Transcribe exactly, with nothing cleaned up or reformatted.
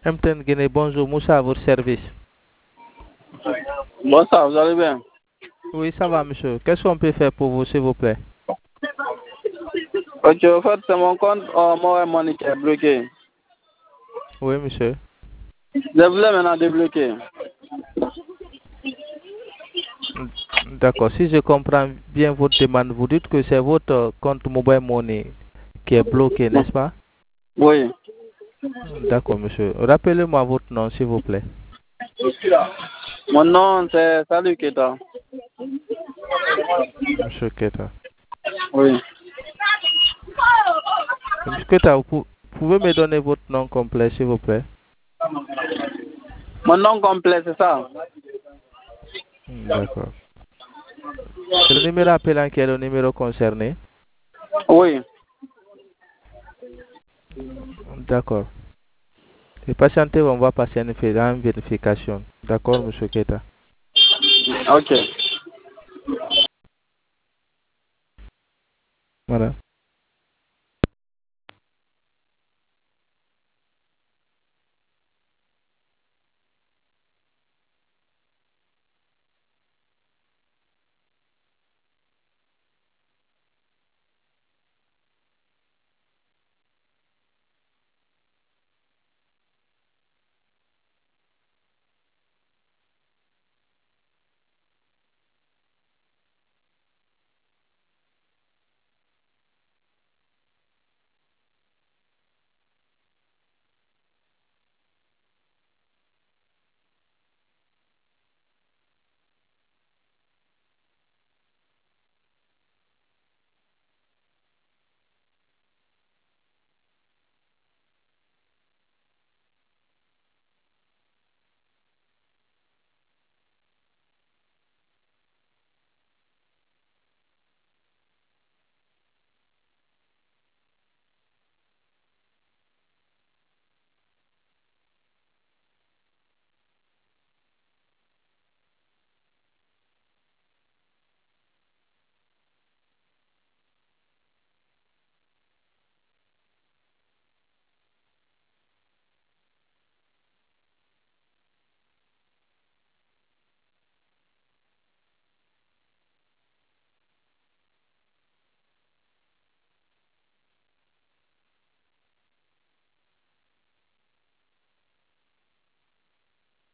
M T N Guinée, bonjour, Moussa à votre service. Bonsoir, vous allez bien? Oui, ça va, monsieur. Qu'est-ce qu'on peut faire pour vous, s'il vous plaît? Ok, en fait, c'est mon compte euh, Mobile Money qui est bloqué. Oui, monsieur. Je voulais maintenant débloquer. D'accord. Si je comprends bien votre demande, vous dites que c'est votre euh, compte Mobile Money qui est bloqué, n'est-ce pas? Oui. D'accord, monsieur. Rappelez-moi votre nom, s'il vous plaît. Mon nom, c'est Salut Keta. Monsieur Keta. Oui. Monsieur Keta, vous pou- pouvez me donner votre nom complet, s'il vous plaît? Mon nom complet, c'est ça? D'accord. C'est le numéro appelant qui est le numéro concerné? Oui. D'accord. Et patientez, on va passer à une vé- à une vérification. D'accord, monsieur Keta? Ok. Voilà.